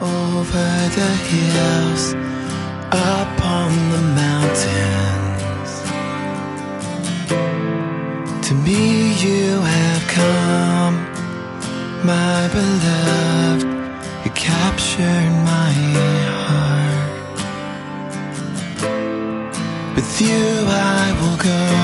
over the hills, upon the mountains. To me you have come, my beloved. You captured my heart. With you I will go